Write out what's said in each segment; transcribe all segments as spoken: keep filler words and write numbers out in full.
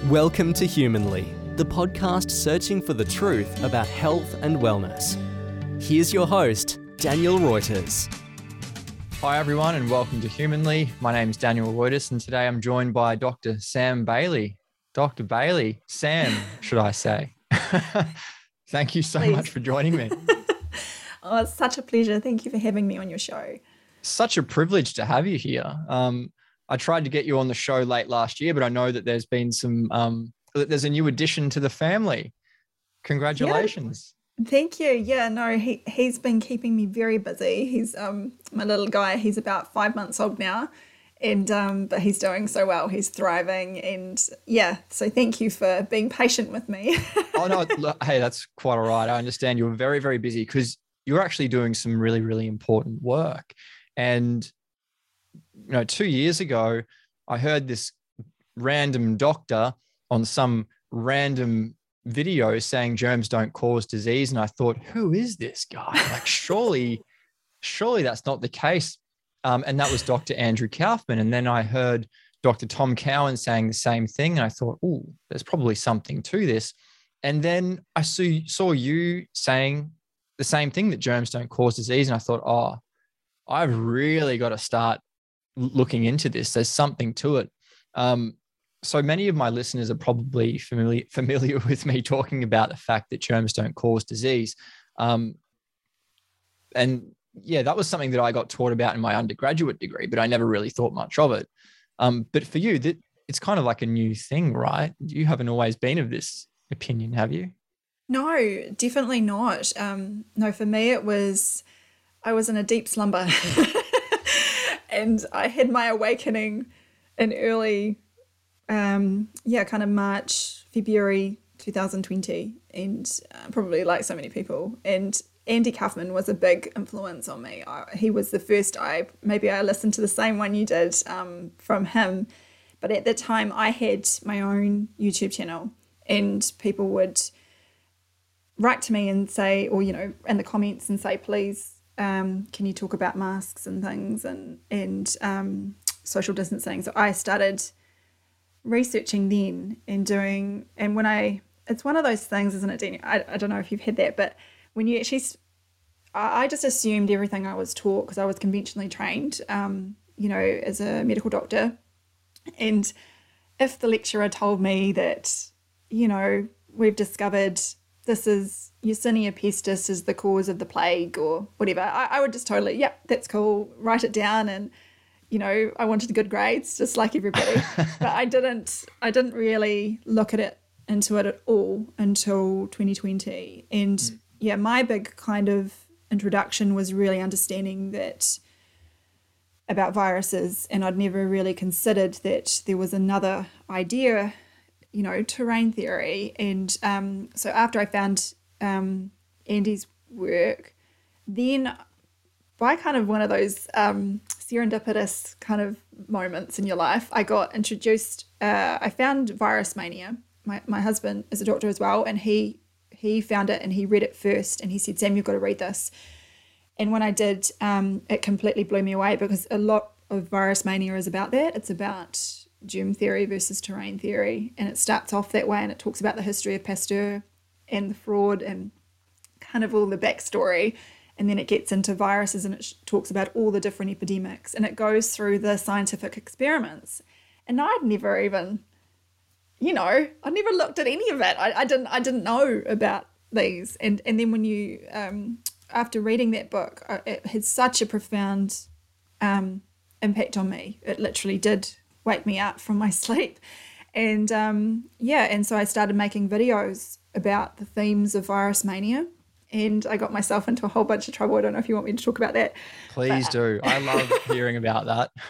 Welcome to Humanly, the podcast searching for the truth about health and wellness. Here's your host, Daniel Reuters. Hi everyone and welcome to Humanly. My name is Daniel Reuters and today I'm joined by Doctor Sam Bailey. Doctor Bailey, Sam, should I say. Thank you so Please. much for joining me. Oh, it's such a pleasure. Thank you for having me on your show. Such a privilege to have you here. Um, I tried to get you on the show late last year, but I know that there's been some, um, there's a new addition to the family. Congratulations. Yeah. Thank you. Yeah, no, he, he's been keeping me very busy. He's um my little guy. He's about five months old now. And um, but he's doing so well. He's thriving. And yeah, so thank you for being patient with me. Oh, no, look, hey, that's quite all right. I understand you're very, very busy because you're actually doing some really, really important work. And, you know, two years ago, I heard this random doctor on some random video saying germs don't cause disease. And I thought, who is this guy? Like, surely, surely that's not the case. Um, and that was Doctor Andrew Kaufman. And then I heard Doctor Tom Cowan saying the same thing. And I thought, oh, there's probably something to this. And then I saw, saw you saying the same thing, that germs don't cause disease. And I thought, oh, I've really got to start looking into this. There's something to it. Um, so many of my listeners are probably familiar, familiar with me talking about the fact that germs don't cause disease. Um, and yeah, that was something that I got taught about in my undergraduate degree, but I never really thought much of it. Um, but for you, that it's kind of like a new thing, right? You haven't always been of this opinion, have you? No, definitely not. Um, no, for me it was, I was in a deep slumber and I had my awakening in early, um, yeah, kind of March, February two thousand twenty, and uh, probably like so many people. And Andy Kaufman was a big influence on me. I, he was the first I, maybe I listened to the same one you did um, from him. But at the time I had my own YouTube channel and people would write to me and say, or, you know, in the comments and say, please, um, can you talk about masks and things and, and um, social distancing? So I started researching then and doing, and when I, it's one of those things, isn't it, Daniel? I, I don't know if you've had that, but when you actually, I just assumed everything I was taught because I was conventionally trained, um, you know, as a medical doctor. And if the lecturer told me that, you know, we've discovered this is Yersinia pestis is the cause of the plague or whatever, I, I would just totally, yeah, that's cool, write it down. And, you know, I wanted good grades just like everybody, but I didn't, I didn't really look at it into it at all until twenty twenty. And mm. yeah, my big kind of introduction was really understanding that about viruses, and I'd never really considered that there was another idea, you know, terrain theory. And um, so after I found um, Andy's work, then by kind of one of those um, serendipitous kind of moments in your life, I got introduced, uh, I found Virus Mania. My, my husband is a doctor as well, and he he found it and he read it first and he said, Sam, you've got to read this. And when I did, um, it completely blew me away because a lot of Virus Mania is about that. It's about germ theory versus terrain theory, and it starts off that way, and it talks about the history of Pasteur and the fraud and kind of all the backstory, and then it gets into viruses and it talks about all the different epidemics, and it goes through the scientific experiments. And I'd never even, you know, I'd never looked at any of it. I, I didn't I didn't know about these, and and then when you um after reading that book, it had such a profound um impact on me. It literally did wake me up from my sleep. And um, yeah, and so I started making videos about the themes of Virus Mania, and I got myself into a whole bunch of trouble. I don't know if you want me to talk about that. Please but, do. I love hearing about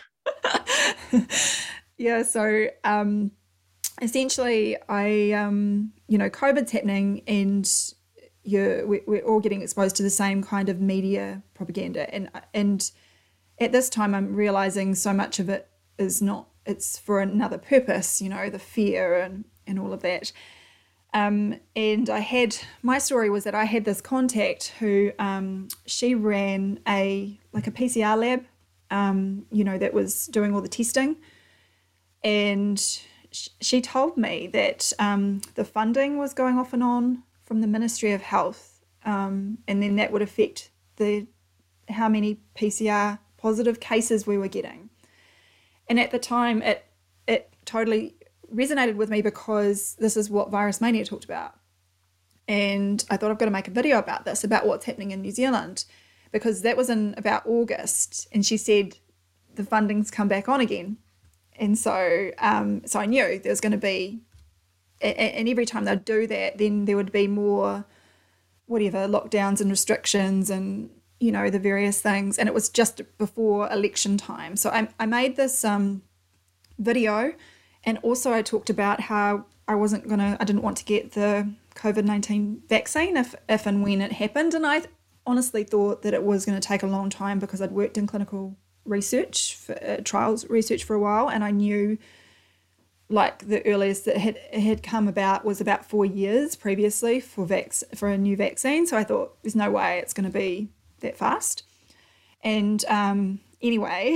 that. Yeah, so um, essentially I, um, you know, COVID's happening and you're, we're all getting exposed to the same kind of media propaganda. And, and at this time I'm realizing so much of it is not, it's for another purpose, you know, the fear and, and all of that. Um, and I had, my story was that I had this contact who, um, she ran a, like a P C R lab, um, you know, that was doing all the testing. And sh- she told me that um, the funding was going off and on from the Ministry of Health, um, and then that would affect the how many P C R positive cases we were getting. And at the time, it it totally resonated with me because this is what Virus Mania talked about. And I thought I've got to make a video about this, about what's happening in New Zealand, because that was in about August, and she said the funding's come back on again. And so um, so I knew there was going to be, and every time they'd do that, then there would be more, whatever, lockdowns and restrictions and, you know, the various things. And it was just before election time. So I, I made this um, video, and also I talked about how I wasn't going to, I didn't want to get the COVID nineteen vaccine if, if and when it happened. And I honestly thought that it was going to take a long time because I'd worked in clinical research, for, uh, trials research for a while, and I knew like the earliest that had had come about was about four years previously for vac- for a new vaccine. So I thought there's no way it's going to be that fast. And um, anyway,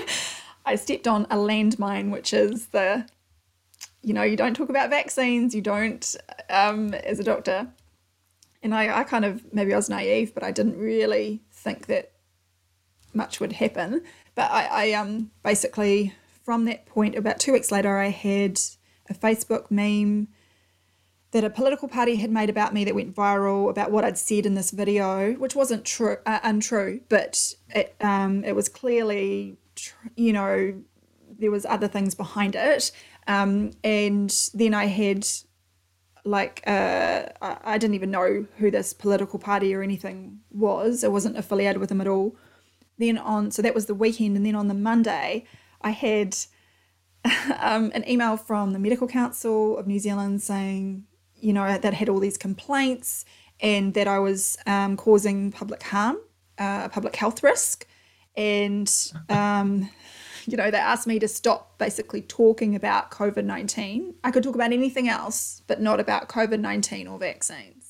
I stepped on a landmine, which is the, you know, you don't talk about vaccines, you don't, um, as a doctor. And I, I kind of, maybe I was naive, but I didn't really think that much would happen. But I, I um basically, from that point, about two weeks later, I had a Facebook meme that a political party had made about me that went viral about what I'd said in this video, which wasn't true, uh, untrue, but it um it was clearly, tr- you know, there was other things behind it. Um, and then I had, like, uh, I, I didn't even know who this political party or anything was. I wasn't affiliated with them at all. Then on, so that was the weekend, and then on the Monday, I had um, an email from the Medical Council of New Zealand saying, you know, that had all these complaints and that I was um, causing public harm, uh, a public health risk. And, um, you know, they asked me to stop basically talking about COVID nineteen. I could talk about anything else, but not about COVID nineteen or vaccines.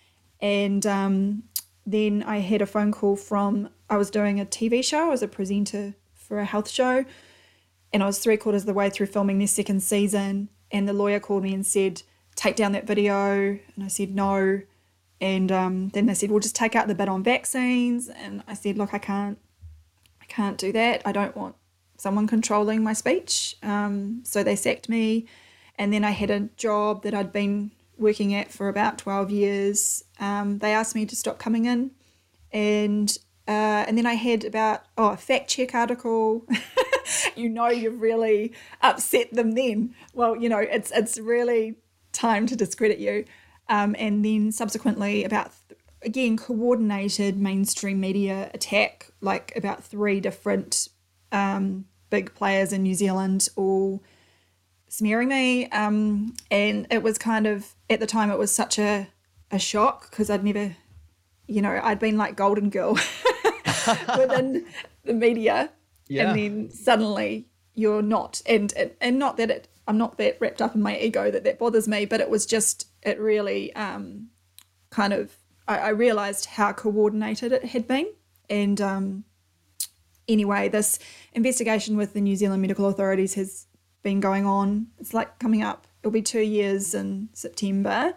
And um, then I had a phone call from, I was doing a T V show. I was a presenter for a health show, and I was three quarters of the way through filming their second season, and the lawyer called me and said, take down that video. And I said, no. And um, then they said, well, just take out the bit on vaccines. And I said, look, I can't, I can't do that. I don't want someone controlling my speech. Um, so they sacked me. And then I had a job that I'd been working at for about twelve years. Um, they asked me to stop coming in. And uh, and then I had about, oh, a fact check article. You know, you've really upset them then. Well, you know, it's it's really time to discredit you. Um, and then subsequently about, th- again, coordinated mainstream media attack, like about three different um, big players in New Zealand all smearing me. Um, and it was kind of, at the time, it was such a, a shock because I'd never, you know, I'd been like Golden Girl within the media. Yeah. And then suddenly you're not. And, and, and not that it, I'm not that wrapped up in my ego that that bothers me, but it was just, it really um, kind of, I, I realised how coordinated it had been. And um, anyway, this investigation with the New Zealand medical authorities has been going on. It's like coming up, it'll be two years in September.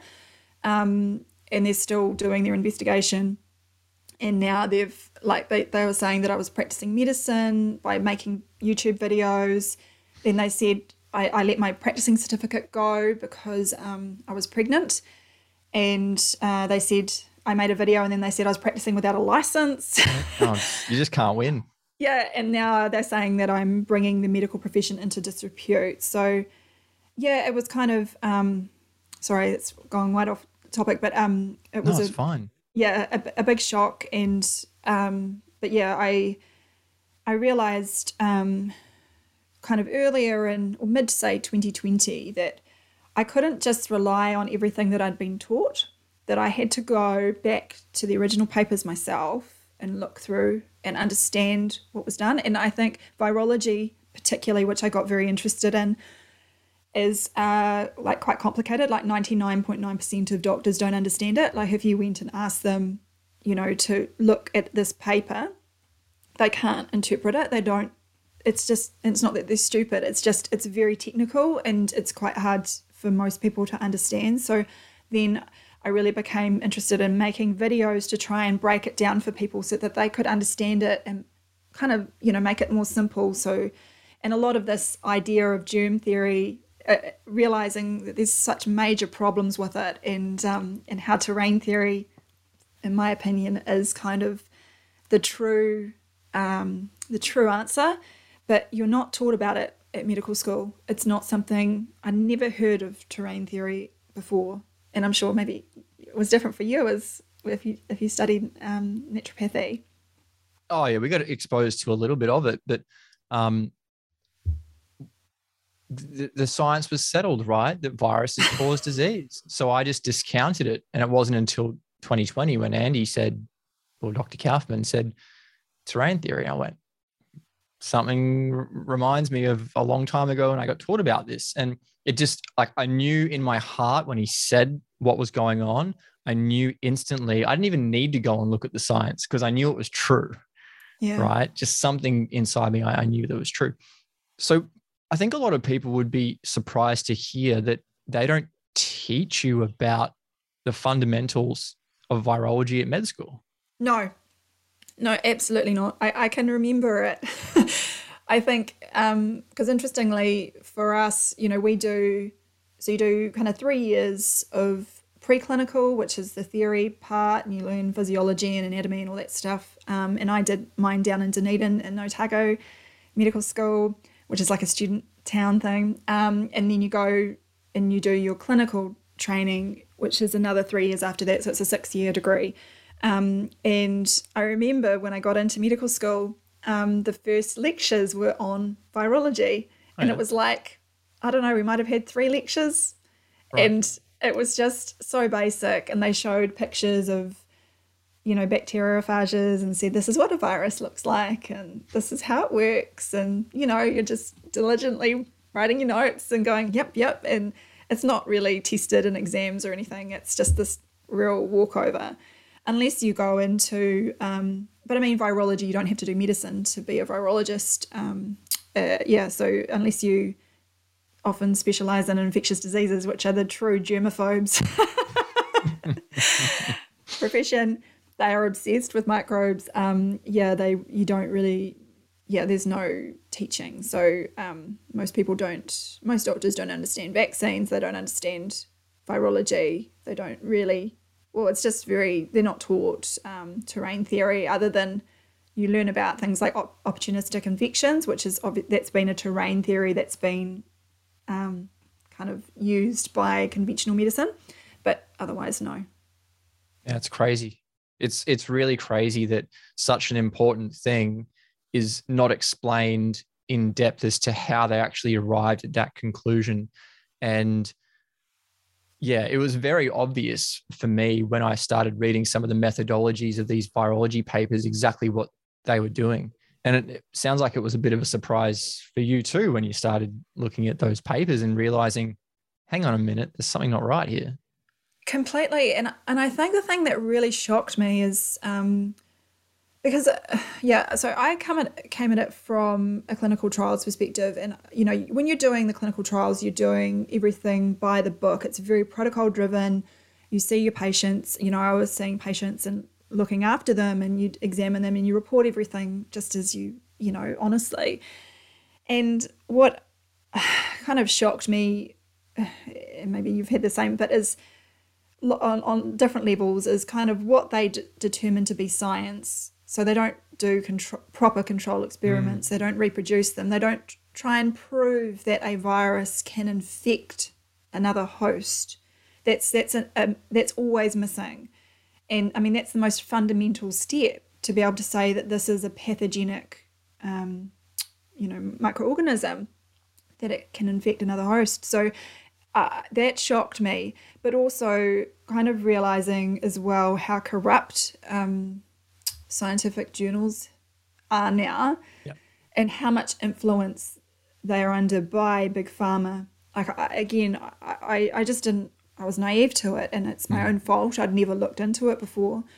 Um, and they're still doing their investigation. And now they've, like, they, they were saying that I was practicing medicine by making YouTube videos. Then they said, I, I let my practicing certificate go because um, I was pregnant, and uh, they said I made a video, and then they said I was practicing without a license. Oh, you just can't win. Yeah, and now they're saying that I'm bringing the medical profession into disrepute. So, yeah, it was kind of, um, sorry, it's going right off topic, but um, it was no, it's a, fine. Yeah, a, a big shock, and um, but yeah, I I realised. Um, kind of earlier in, or mid, say, twenty twenty, that I couldn't just rely on everything that I'd been taught, that I had to go back to the original papers myself and look through and understand what was done. And I think virology, particularly, which I got very interested in, is uh, like quite complicated. Like ninety-nine point nine percent of doctors don't understand it. Like if you went and asked them, you know, to look at this paper, they can't interpret it. They don't it's just, it's not that they're stupid. It's just, it's very technical and it's quite hard for most people to understand. So then I really became interested in making videos to try and break it down for people so that they could understand it and kind of, you know, make it more simple. So, and a lot of this idea of germ theory, uh, realizing that there's such major problems with it, and um, and how terrain theory, in my opinion, is kind of the true um, the true answer, but you're not taught about it at medical school. It's not something, I never heard of terrain theory before, and I'm sure maybe it was different for you as if you if you studied um, naturopathy. Oh yeah, we got exposed to a little bit of it, but um, the, the science was settled, right? That viruses cause disease. So I just discounted it, and it wasn't until twenty twenty when Andy said, or Doctor Kaufman said, terrain theory. I went, something r- reminds me of a long time ago when I got taught about this, and it just like I knew in my heart when he said what was going on. I knew instantly. I didn't even need to go and look at the science because I knew it was true. Yeah. Right? Just something inside me, I, I knew that was true. So I think a lot of people would be surprised to hear that they don't teach you about the fundamentals of virology at med school. No, no, absolutely not. I, I can remember it. I think, um, because interestingly for us, you know, we do, so you do kind of three years of preclinical, which is the theory part, and you learn physiology and anatomy and all that stuff. Um, and I did mine down in Dunedin in Otago Medical School, which is like a student town thing. Um, and then you go and you do your clinical training, which is another three years after that. So it's a six-year degree. Um, and I remember when I got into medical school, um, the first lectures were on virology. Oh, and yeah. It was like, I don't know, we might have had three lectures. Right. And it was just so basic, and they showed pictures of, you know, bacteriophages and said, this is what a virus looks like and this is how it works. And, you know, you're just diligently writing your notes and going, yep, yep. And it's not really tested in exams or anything. It's just this real walkover. Unless you go into, um, but I mean, virology, you don't have to do medicine to be a virologist. Um, uh, yeah, so unless you often specialize in infectious diseases, which are the true germaphobes profession. They are obsessed with microbes. Um, yeah, they you don't really, yeah, there's no teaching. So um, most people don't, most doctors don't understand vaccines. They don't understand virology. They don't really, well, it's just very, they're not taught um, terrain theory other than you learn about things like op- opportunistic infections, which is, that's been a terrain theory that's been Um, kind of used by conventional medicine, but otherwise no. Yeah, it's crazy. It's it's really crazy that such an important thing is not explained in depth as to how they actually arrived at that conclusion. And yeah, it was very obvious for me when I started reading some of the methodologies of these virology papers exactly what they were doing. And it, it sounds like it was a bit of a surprise for you too when you started looking at those papers and realizing, hang on a minute, there's something not right here. Completely. And and I think the thing that really shocked me is um, because, uh, yeah, so I come at, came at it from a clinical trials perspective. And, you know, when you're doing the clinical trials, you're doing everything by the book. It's very protocol driven. You see your patients. You know, I was seeing patients and looking after them, and you examine them and you report everything just as you, you know, honestly. And what kind of shocked me, and maybe you've had the same, but is on, on different levels, is kind of what they d- determine to be science. So they don't do contro- proper control experiments. Mm. They don't reproduce them. They don't try and prove that a virus can infect another host. That's that's a, a, that's always missing. And I mean, that's the most fundamental step, to be able to say that this is a pathogenic, um, you know, microorganism, that it can infect another host. So uh, that shocked me, but also kind of realizing as well how corrupt um, scientific journals are now, yep. and how much influence they are under by Big Pharma. Like, I, again, I, I just didn't, I was naive to it, and it's my mm. own fault. I'd never looked into it before.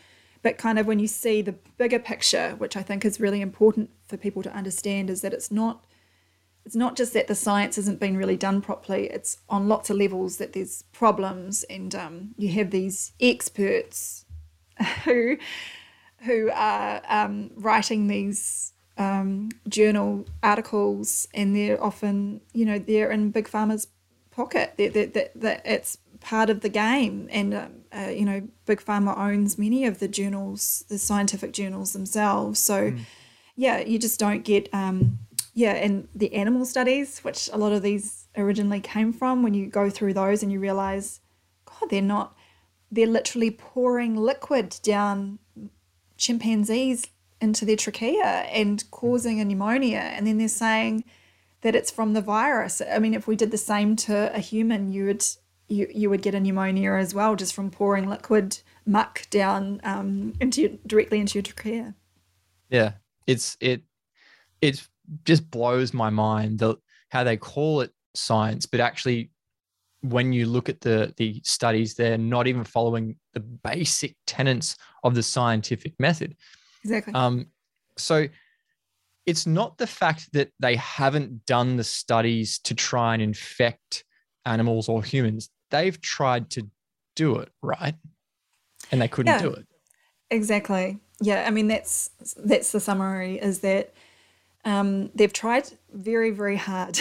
but kind of when you see the bigger picture, which I think is really important for people to understand, is that it's not it's not just that the science hasn't been really done properly. It's on lots of levels that there's problems, and um, you have these experts who who are um, writing these um, journal articles, and they're often, you know, they're in Big Pharma's pocket. That that that it's part of the game, and um, uh, you know, Big Pharma owns many of the journals, the scientific journals themselves. So, mm. yeah, you just don't get um, yeah, and the animal studies, which a lot of these originally came from, when you go through those and you realize, God, they're not, they're literally pouring liquid down chimpanzees into their trachea and causing a pneumonia, and then they're saying that it's from the virus. I mean, if we did the same to a human, you would you you would get a pneumonia as well, just from pouring liquid muck down um, into your, directly into your trachea. Yeah, it's it it just blows my mind the how they call it science, but actually, when you look at the the studies, they're not even following the basic tenets of the scientific method. Exactly. Um, so it's not the fact that they haven't done the studies to try and infect animals or humans. They've tried to do it, right? And they couldn't yeah, do it. Exactly. Yeah. I mean, that's that's the summary, is that um, they've tried very, very hard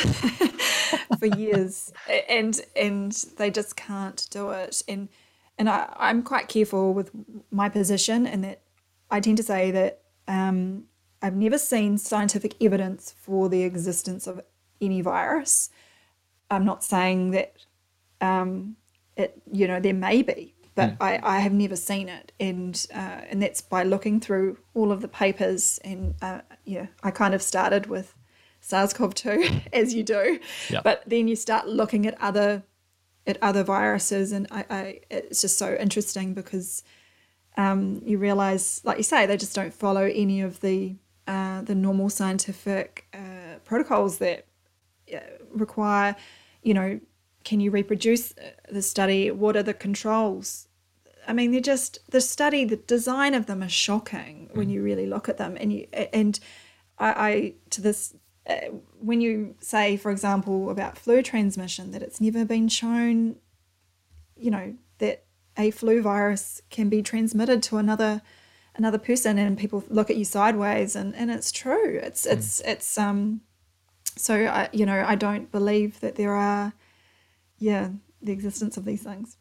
for years, and and they just can't do it. And and I, I'm quite careful with my position, in that I tend to say that um, I've never seen scientific evidence for the existence of any virus. I'm not saying that um, it, you know, there may be, but mm. I, I have never seen it, and uh, and that's by looking through all of the papers. And uh, yeah, I kind of started with SARS-C o V two, as you do, yep. But then you start looking at other at other viruses, and I, I it's just so interesting, because um, you realize, like you say, they just don't follow any of the uh, the normal scientific uh, protocols that uh, require, you know, can you reproduce the study? What are the controls? I mean, they're just, the study, the design of them is shocking when you really look at them. And you, and I, I to this, uh, when you say, for example, about flu transmission, that it's never been shown, you know, that a flu virus can be transmitted to another another person, and people look at you sideways, and, and it's true. It's mm. it's it's um. So I, you know, I don't believe that there are, yeah, the existence of these things.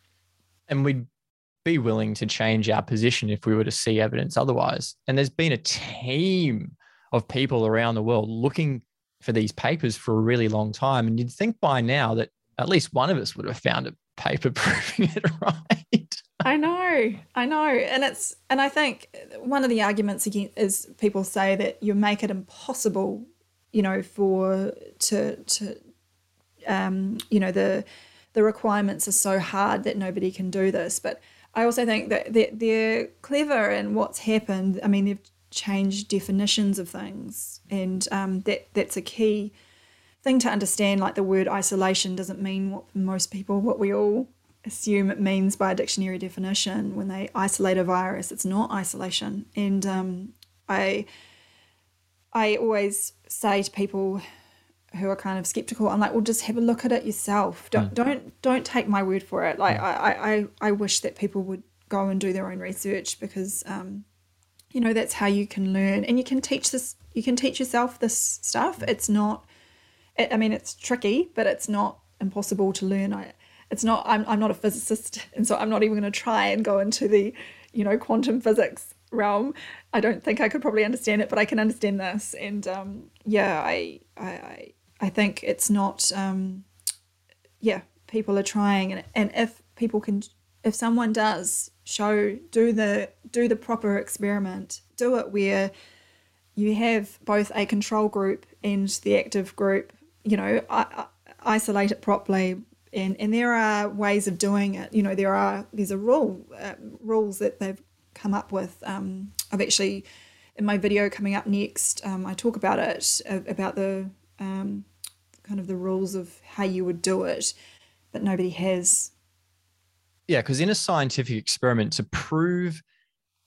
And we'd be willing to change our position if we were to see evidence otherwise. And there's been a team of people around the world looking for these papers for a really long time. And you'd think by now that at least one of us would have found a paper proving it right. I know, I know. And it's, and I think one of the arguments again is people say that you make it impossible, you know, for, to, to, um, you know, the, the requirements are so hard that nobody can do this. But I also think that they're, they're clever in what's happened. I mean, they've changed definitions of things, and um, that that's a key thing to understand. Like, the word isolation doesn't mean what most people, what we all assume it means by a dictionary definition. When they isolate a virus, it's not isolation. And um, I, I always say to people who are kind of skeptical, I'm like, well, just have a look at it yourself. Don't mm. don't don't take my word for it. Like, mm. I, I I wish that people would go and do their own research, because um, you know, that's how you can learn, and you can teach this. You can teach yourself this stuff. It's not. It, I mean, it's tricky, but it's not impossible to learn. I. It's not. I'm. I'm not a physicist, and so I'm not even going to try and go into the, you know, quantum physics realm. I don't think I could probably understand it, but I can understand this. And um, yeah, I. I. I I think it's not, um, yeah, people are trying, and and if people can, if someone does show, do the do the proper experiment, do it where you have both a control group and the active group, you know, I, I, isolate it properly, and and there are ways of doing it. You know, there are there's a rule uh, rules that they've come up with. Um, I've actually, in my video coming up next, um, I talk about it about the Um, kind of the rules of how you would do it, but nobody has. Yeah, because in a scientific experiment, to prove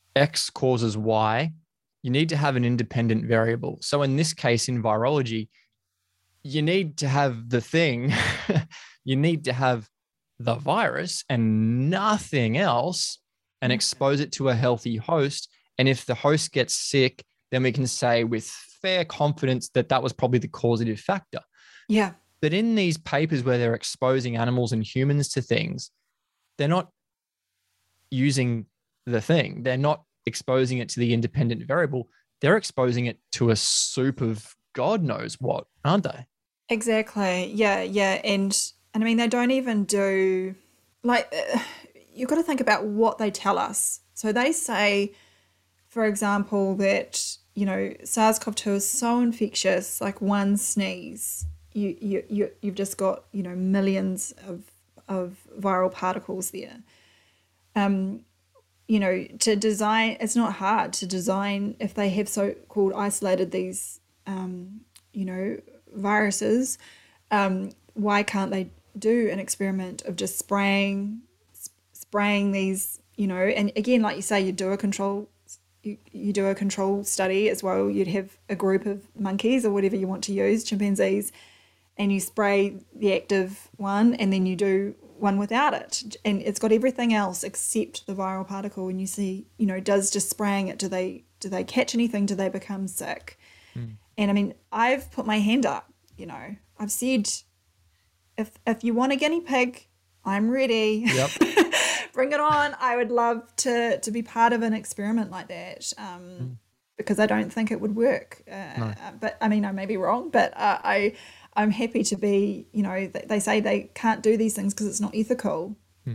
X causes Y, you need to have an independent variable. So in this case, in virology, you need to have the thing, you need to have the virus and nothing else, and expose it to a healthy host. And if the host gets sick, then we can say with fair confidence that that was probably the causative factor. Yeah. But in these papers where they're exposing animals and humans to things, they're not using the thing. They're not exposing it to the independent variable. They're exposing it to a soup of God knows what, aren't they? Exactly. Yeah, yeah. And, and I mean, they don't even do, like, uh, you've got to think about what they tell us. So they say, for example, that, you know, SARS-C o V two is so infectious, like one sneeze, you, you, you, you've just got, you know, millions of, of viral particles there. Um, you know, to design, it's not hard to design, if they have so-called isolated these, um, you know, viruses, um, why can't they do an experiment of just spraying, sp- spraying these, you know, and again, like you say, you do a control, you, you do a control study as well. You'd have a group of monkeys or whatever you want to use, chimpanzees, and you spray the active one, and then you do one without it, and it's got everything else except the viral particle. And you see, you know, does just spraying it, do they do they catch anything? Do they become sick? Mm. And I mean, I've put my hand up, you know, I've said, if if you want a guinea pig, I'm ready. Yep. Bring it on. I would love to to be part of an experiment like that, um, mm. because I don't think it would work. Uh, no. But I mean, I may be wrong, but uh, I. I'm happy to be, you know, they say they can't do these things because it's not ethical. Hmm.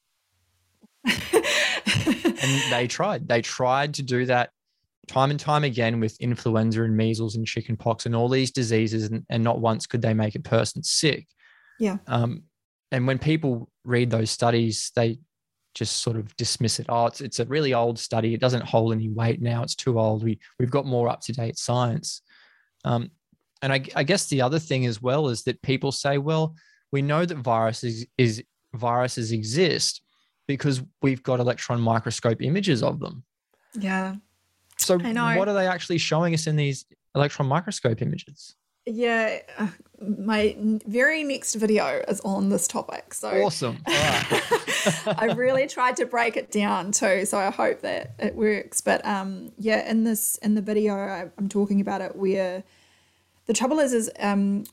And they tried. They tried to do that time and time again with influenza and measles and chickenpox and all these diseases, and, and not once could they make a person sick. Yeah. Um, and when people read those studies, they just sort of dismiss it. Oh, it's it's a really old study. It doesn't hold any weight now. It's too old. We, we've got more up-to-date science. Um, And I, I guess the other thing as well is that people say, well, we know that viruses is viruses exist because we've got electron microscope images of them. Yeah. So what are they actually showing us in these electron microscope images? Yeah, uh, my very next video is on this topic. So awesome. All right. I really tried to break it down too, so I hope that it works. But um, yeah, in this in the video, I, I'm talking about it where. The trouble is, is um,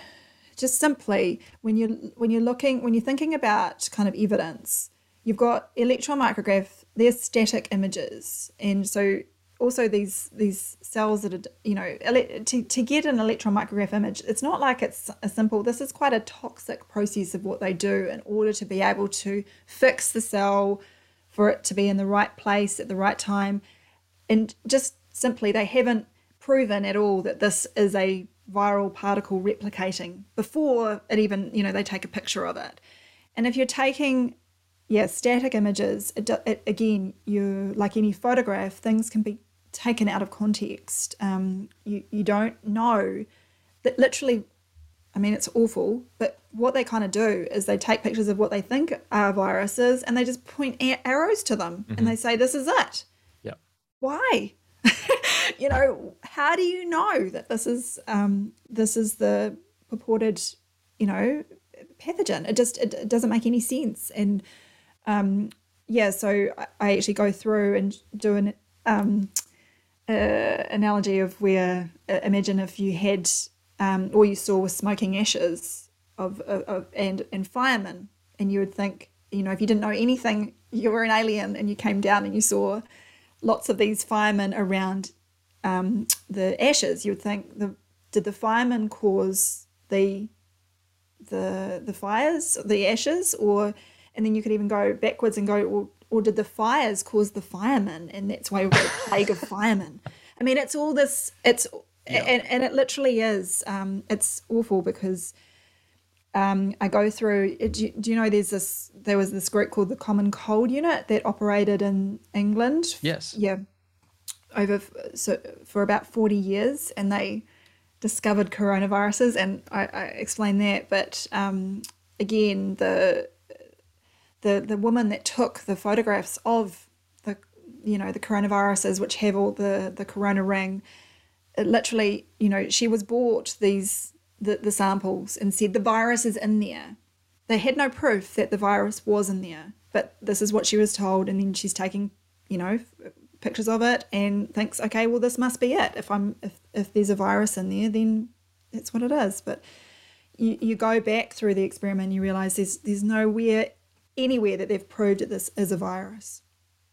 just simply when you're when you're looking when you're thinking about kind of evidence, you've got electron micrograph. They're static images, and so also these these cells that are, you know, to to get an electron micrograph image, it's not like it's a simple. This is quite a toxic process of what they do in order to be able to fix the cell, for it to be in the right place at the right time, and just simply they haven't proven at all that this is a viral particle replicating before it even, you know, they take a picture of it. And if you're taking, yeah, static images, it, it, again, you like any photograph, things can be taken out of context. Um, you, you don't know that literally, I mean, it's awful, but what they kind of do is they take pictures of what they think are viruses and they just point arrows to them mm-hmm. and they say, this is it. Yeah. Why? You know, how do you know that this is um, this is the purported, you know, pathogen? It just it, it doesn't make any sense. And um, yeah, so I, I actually go through and do an um, uh, analogy of where uh, imagine if you had um, all you saw was smoking ashes of, of, of and and firemen, and you would think, you know, if you didn't know anything, you were an alien, and you came down and you saw lots of these firemen around um, the ashes. You would think, the did the firemen cause the the the fires, the ashes, or and then you could even go backwards and go, or, or did the fires cause the firemen, and that's why we've got a plague of firemen. I mean, it's all this. It's yeah. and and it literally is. Um, it's awful because. Um, I go through. Do you, do you know there's this? There was this group called the Common Cold Unit that operated in England. Yes. Yeah. Over so for about forty years, and they discovered coronaviruses, and I, I explained that. But um, again, the the the woman that took the photographs of the you know, the coronaviruses, which have all the, the corona ring, it literally, you know, she was bought these, the, the samples and said the virus is in there. They had no proof that the virus was in there, but this is what she was told. And then she's taking, you know, pictures of it and thinks, okay, well, this must be it. If I'm, if, if there's a virus in there, then that's what it is. But you, you go back through the experiment and you realize there's, there's nowhere, anywhere that they've proved that this is a virus.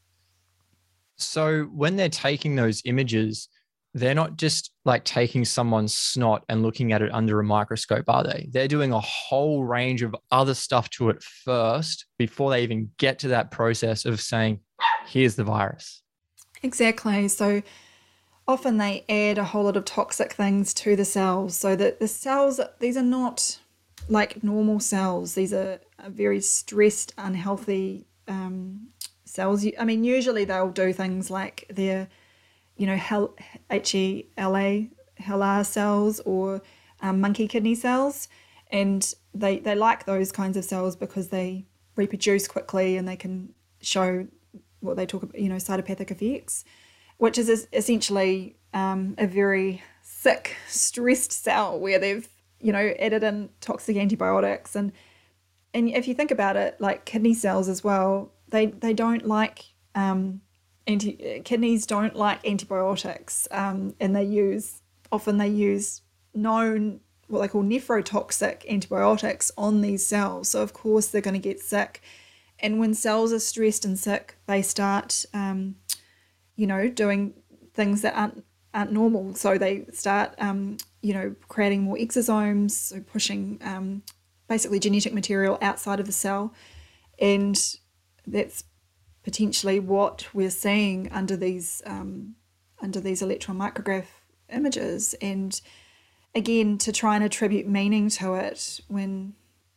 So when they're taking those images, they're not just like taking someone's snot and looking at it under a microscope, are they? They're doing a whole range of other stuff to it first before they even get to that process of saying, here's the virus. Exactly. So often they add a whole lot of toxic things to the cells so that the cells, these are not like normal cells. These are, are very stressed, unhealthy um, cells. I mean, usually they'll do things like they're, you know, H E L A, HeLa cells or um, monkey kidney cells. And they, they like those kinds of cells because they reproduce quickly and they can show what they talk about, you know, cytopathic effects, which is essentially um, a very sick, stressed cell where they've, you know, added in toxic antibiotics. And and if you think about it, like kidney cells as well, they, they don't like... Um, Anti, kidneys don't like antibiotics, um, and they use, often they use known, what they call nephrotoxic antibiotics on these cells. So of course they're going to get sick. And when cells are stressed and sick, they start, um, you know, doing things that aren't, aren't normal. So they start, um, you know, creating more exosomes, so pushing um, basically genetic material outside of the cell. And that's potentially what we're seeing under these um, under these electron micrograph images. And again, to try and attribute meaning to it, when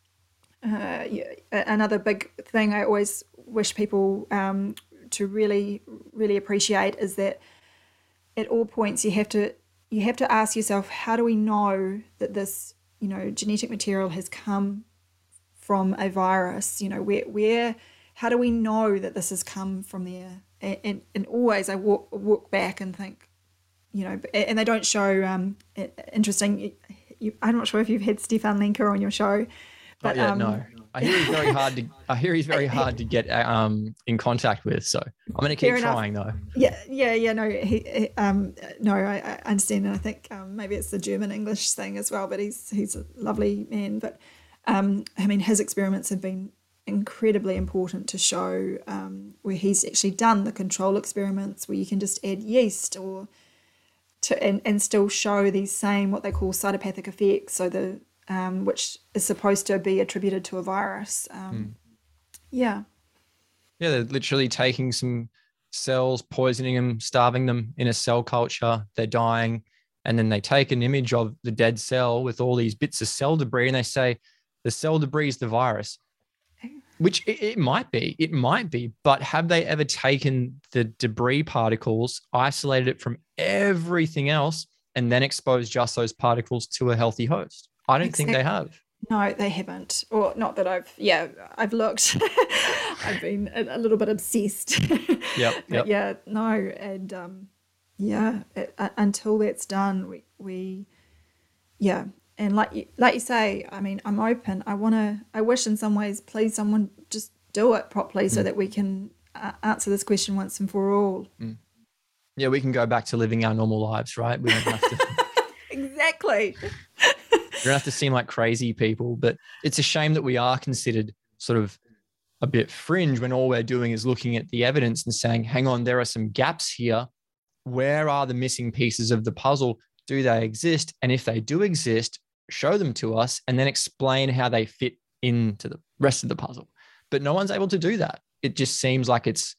uh, yeah, another big thing I always wish people um, to really really appreciate is that at all points you have to you have to ask yourself, how do we know that this, you know, genetic material has come from a virus? You know, where where how do we know that this has come from there? And, and, and always I walk walk back and think, you know, and they don't show, um, interesting, you, I'm not sure if you've had Stefan Lenker on your show. But, Not yet, um, no. I hear he's very hard to, I hear he's very hard to get um, in contact with. So I'm going to keep trying though. Yeah, yeah, yeah, no, he, he um, no, I, I understand. And I think um, maybe it's the German English thing as well, but he's, he's a lovely man. But um, I mean, his experiments have been incredibly important to show, um, where he's actually done the control experiments where you can just add yeast or to and, and still show these same what they call cytopathic effects, so the um, which is supposed to be attributed to a virus. Um, mm. Yeah. Yeah, they're literally taking some cells, poisoning them, starving them in a cell culture, they're dying, and then they take an image of the dead cell with all these bits of cell debris and they say the cell debris is the virus. Which it, it might be, it might be, but have they ever taken the debris particles, isolated it from everything else, and then exposed just those particles to a healthy host? I don't exactly. think they have. No, they haven't. Or not that I've, yeah, I've looked. I've been a, a little bit obsessed. Yep, yep. Yeah, no, and um, yeah, it, uh, until that's done, we, we yeah. And like you, like you say, I mean, I'm open. I want to, I wish in some ways, please, someone just do it properly mm. so that we can uh, answer this question once and for all. Mm. Yeah, we can go back to living our normal lives, right? We don't have to. Exactly. We don't have to seem like crazy people, but it's a shame that we are considered sort of a bit fringe when all we're doing is looking at the evidence and saying, hang on, there are some gaps here. Where are the missing pieces of the puzzle? Do they exist? And if they do exist, show them to us and then explain how they fit into the rest of the puzzle. But no one's able to do that. It just seems like it's,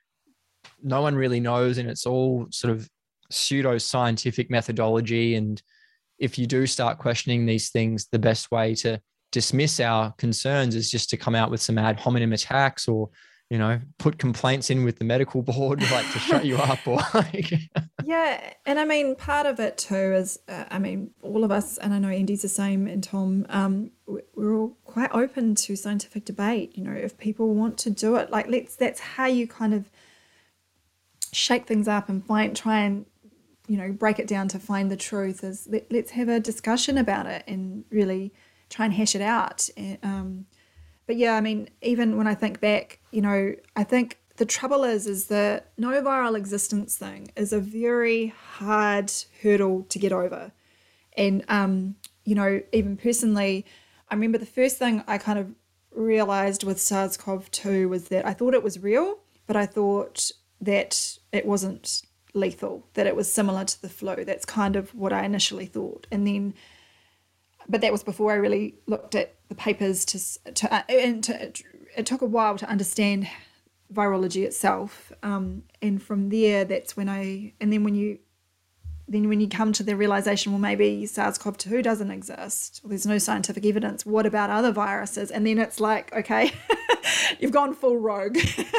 no one really knows, and it's all sort of pseudo-scientific methodology. And if you do start questioning these things, the best way to dismiss our concerns is just to come out with some ad hominem attacks, or, you know, put complaints in with the medical board, like to shut you up, or like. Yeah. And I mean, part of it too is, uh, I mean, all of us, and I know Andy's the same, and Tom, um, we're all quite open to scientific debate. You know, if people want to do it, like let's, that's how you kind of shake things up and find, try and, you know, break it down to find the truth is let, let's have a discussion about it and really try and hash it out. Um, but yeah, I mean, even when I think back, you know, I think the trouble is, is the no viral existence thing is a very hard hurdle to get over. And, um, you know, even personally, I remember the first thing I kind of realized with SARS-C o V two was that I thought it was real, but I thought that it wasn't lethal, that it was similar to the flu. That's kind of what I initially thought. And then, but that was before I really looked at the papers to, to uh, and to, it took a while to understand virology itself. Um, and from there, that's when I, and then when you, then when you come to the realization, well, maybe SARS-C o V two doesn't exist, or there's no scientific evidence, what about other viruses? And then it's like, okay, you've gone full rogue.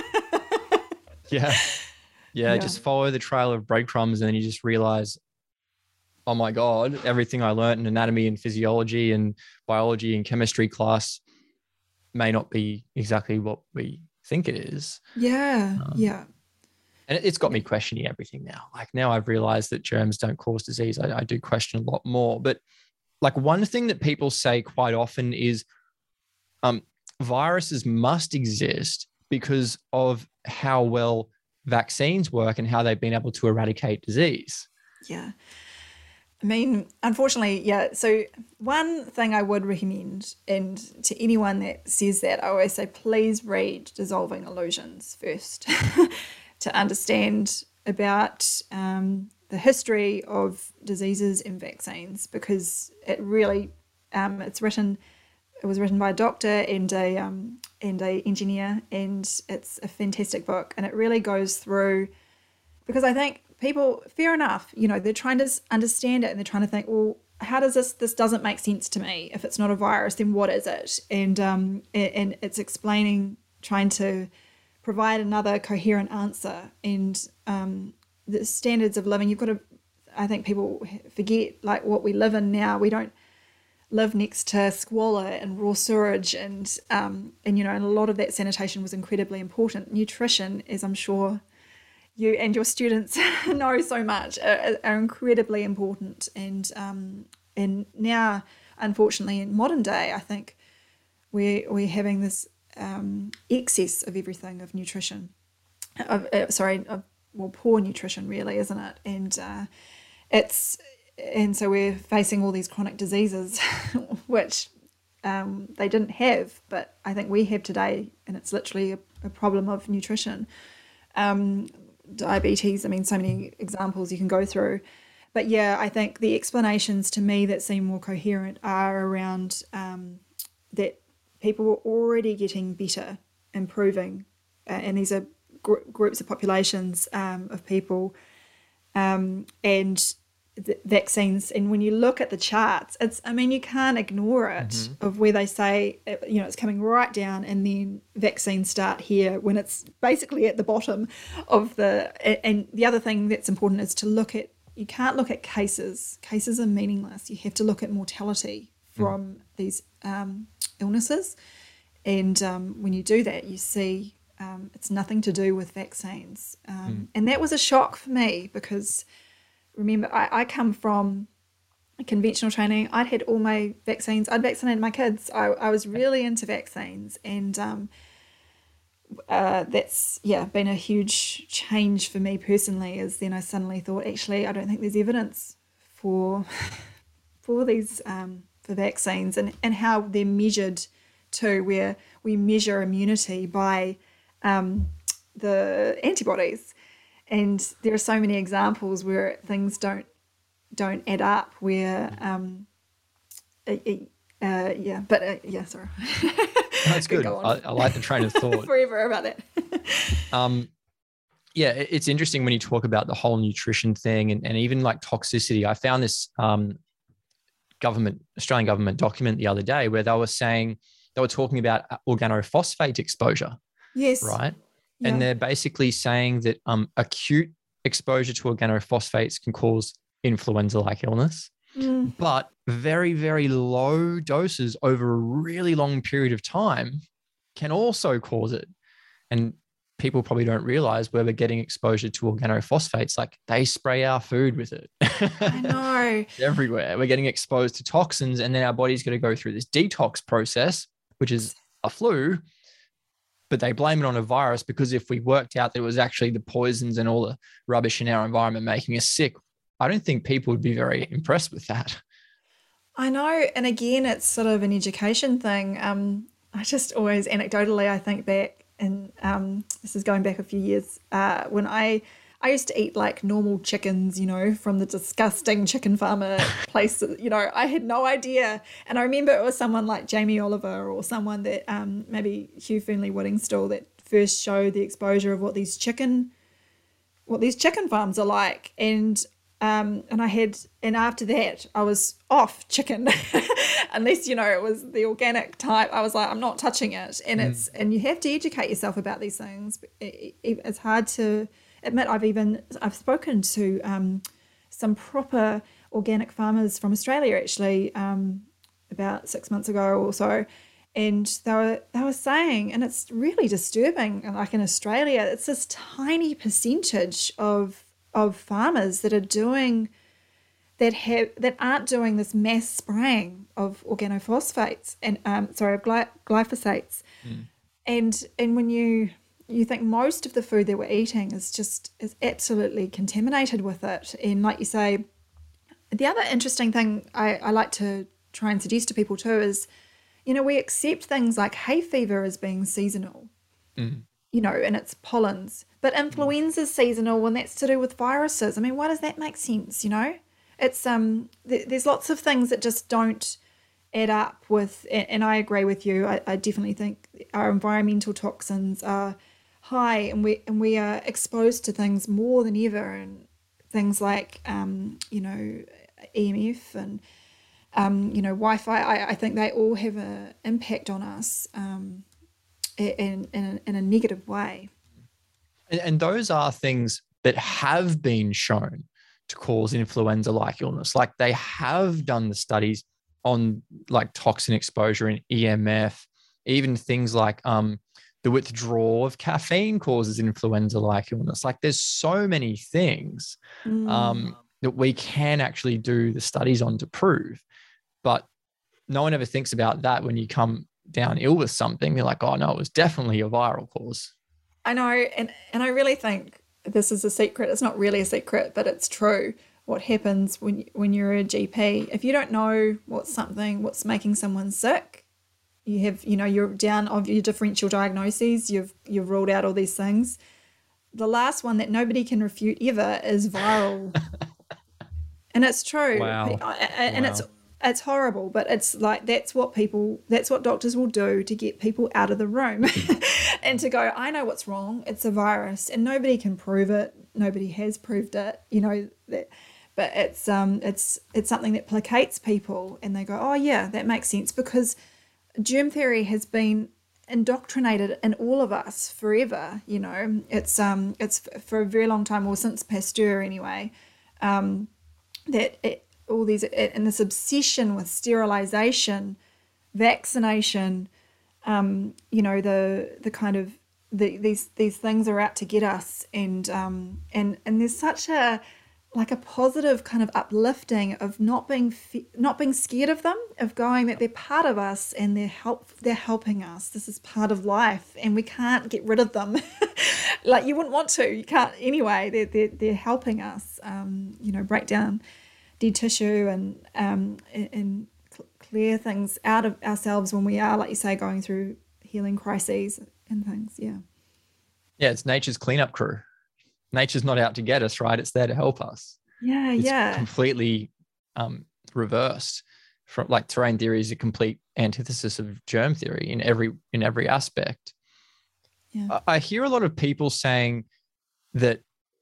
yeah. yeah. Yeah. Just follow the trail of breadcrumbs and then you just realize, oh my God, everything I learned in anatomy and physiology and biology and chemistry class may not be exactly what we think it is. Yeah. Um, yeah. And it's got me questioning everything now. Like now I've realized that germs don't cause disease. I, I do question a lot more. But like one thing that people say quite often is um, viruses must exist because of how well vaccines work and how they've been able to eradicate disease. Yeah. I mean, unfortunately, yeah. So one thing I would recommend, and to anyone that says that, I always say, please read Dissolving Illusions first to understand about um, the history of diseases and vaccines, because it really, um, it's written, it was written by a doctor and a um, and a engineer, and it's a fantastic book, and it really goes through, because I think people, fair enough, you know, they're trying to understand it and they're trying to think, well, how does this, this doesn't make sense to me. If it's not a virus, then what is it? And, um, and, and it's explaining, trying to provide another coherent answer. And um, the standards of living, you've got to, I think people forget like what we live in now. We don't live next to squalor and raw sewage, and, um, and you know, and a lot of that sanitation was incredibly important. Nutrition, as I'm sure you and your students know so much, are, are incredibly important. And um, and now, unfortunately, in modern day, I think we're, we're having this um, excess of everything, of nutrition, of, uh, sorry, of, well, poor nutrition really, isn't it? And uh, it's, and so we're facing all these chronic diseases, which um, they didn't have, but I think we have today, and it's literally a, a problem of nutrition. Um, diabetes, I mean, so many examples you can go through. But yeah, I think the explanations to me that seem more coherent are around um, that people were already getting better, improving, uh, and these are gr- groups of populations um, of people, um, and the vaccines. And when you look at the charts, it's, I mean, you can't ignore it, mm-hmm. of where they say, you know, it's coming right down and then vaccines start here, when it's basically at the bottom of the, and the other thing that's important is to look at, you can't look at cases. Cases are meaningless. You have to look at mortality from mm. these um, illnesses. And um, when you do that, you see um, it's nothing to do with vaccines. Um, mm. And that was a shock for me, because remember, I, I come from conventional training. I'd had all my vaccines. I'd vaccinated my kids. I, I was really into vaccines. And um, uh, that's, yeah, been a huge change for me personally, is then I suddenly thought, actually, I don't think there's evidence for for these, um, for vaccines, and, and how they're measured too, where we measure immunity by um, the antibodies. And there are so many examples where things don't don't add up. Where, um, uh, uh, yeah, but uh, yeah, sorry. That's good. I, I like the train of thought. Forever about that. um, yeah, it's interesting when you talk about the whole nutrition thing, and, and even like toxicity. I found this um, government, Australian government document the other day where they were saying, they were talking about organophosphate exposure. Yes. Right. Yeah. And they're basically saying that um, acute exposure to organophosphates can cause influenza-like illness, mm. but very, very low doses over a really long period of time can also cause it. And people probably don't realize where we're getting exposure to organophosphates. Like they spray our food with it. I know. Everywhere. We're getting exposed to toxins, and then our body's going to go through this detox process, which is a flu, but they blame it on a virus because if we worked out that it was actually the poisons and all the rubbish in our environment making us sick, I don't think people would be very impressed with that. I know. And again, it's sort of an education thing. Um, I just always anecdotally, I think back, and um, this is going back a few years, uh, when I I used to eat like normal chickens, you know, from the disgusting chicken farmer place. You know, I had no idea. And I remember it was someone like Jamie Oliver or someone that um, maybe Hugh Fernley Whittingstall that first showed the exposure of what these chicken, what these chicken farms are like. And um, and I had, and after that, I was off chicken, unless, you know, it was the organic type. I was like, I'm not touching it. And mm. it's, and you have to educate yourself about these things. It, it, it's hard to admit. I've even, I've spoken to um, some proper organic farmers from Australia, actually, um, about six months ago or so. And they were, they were saying, and it's really disturbing, like in Australia, it's this tiny percentage of of farmers that are doing that have that aren't doing this mass spraying of organophosphates and um sorry of gly- glyphosates mm. and and when you you think most of the food that we're eating is just is absolutely contaminated with it. And like you say, the other interesting thing I, I like to try and suggest to people too is, you know, we accept things like hay fever as being seasonal. Mm. You know, and it's pollens. But influenza is seasonal, and that's to do with viruses. I mean, why does that make sense, you know? It's um, th- there's lots of things that just don't add up with, and, and I agree with you. I, I definitely think our environmental toxins are high, and we and we are exposed to things more than ever, and things like, um, you know, E M F and, um, you know, Wi-Fi. I, I think they all have an impact on us. Um, in in a, in a negative way. And, and those are things that have been shown to cause influenza-like illness. Like they have done the studies on like toxin exposure and E M F, even things like um, the withdrawal of caffeine causes influenza-like illness. Like there's so many things mm. um, that we can actually do the studies on to prove, but no one ever thinks about that when you come down ill with something. They're like, oh no, it was definitely a viral cause. I know, and and I really think this is a secret. It's not really a secret, but it's true. What happens when when you're a G P, if you don't know what's something what's making someone sick, you have, you know, you're down of your differential diagnoses, you've you've ruled out all these things. The last one that nobody can refute ever is viral. And it's true. Wow. And wow. it's It's horrible, but it's like that's what people, that's what doctors will do to get people out of the room and to go, I know what's wrong. It's a virus, and nobody can prove it. Nobody has proved it, you know. That, but it's um it's it's something that placates people, and they go, oh yeah, that makes sense, because germ theory has been indoctrinated in all of us forever. You know, it's um it's for a very long time, or since Pasteur anyway, um that it. all these, and this obsession with sterilization, vaccination, um, you know, the the kind of the, these these things are out to get us, and um and and there's such a like a positive kind of uplifting of not being not being scared of them, of going that they're part of us and they're help they're helping us. This is part of life, and we can't get rid of them. Like you wouldn't want to, you can't anyway. They're they're they're helping us, um, you know, break down dead tissue and um and clear things out of ourselves when we are, like you say, going through healing crises and things. Yeah. Yeah, it's nature's cleanup crew. Nature's not out to get us, right? It's there to help us. Yeah, it's yeah. completely um, reversed. From like terrain theory is a complete antithesis of germ theory in every in every aspect. Yeah. I, I hear a lot of people saying that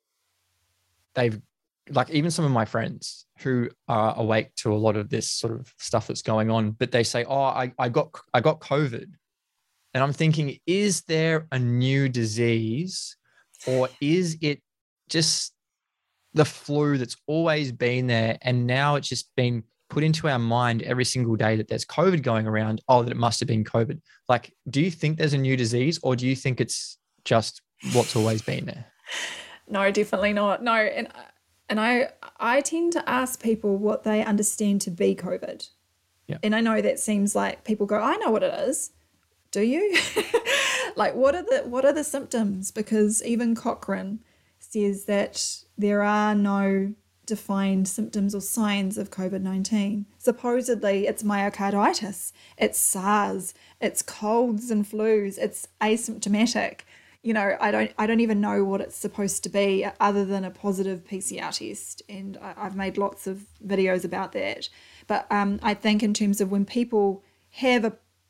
they've, like even some of my friends who are awake to a lot of this sort of stuff that's going on, but they say, oh, I, I got I got COVID. And I'm thinking, is there a new disease, or is it just the flu that's always been there, and now it's just been put into our mind every single day that there's COVID going around? Oh, that it must have been COVID. Like, do you think there's a new disease, or do you think it's just what's always been there. No, definitely not. No, and and I I tend to ask people what they understand to be COVID. Yeah. And I know that seems like people go, I know what it is. Do you? Like, what are the what are the symptoms? Because even Cochrane says that there are no defined symptoms or signs of COVID nineteen. Supposedly, it's myocarditis, it's SARS, it's colds and flus, it's asymptomatic. You know, I don't I don't even know what it's supposed to be other than a positive P C R test. And I, I've made lots of videos about that. But um, I think in terms of when people have a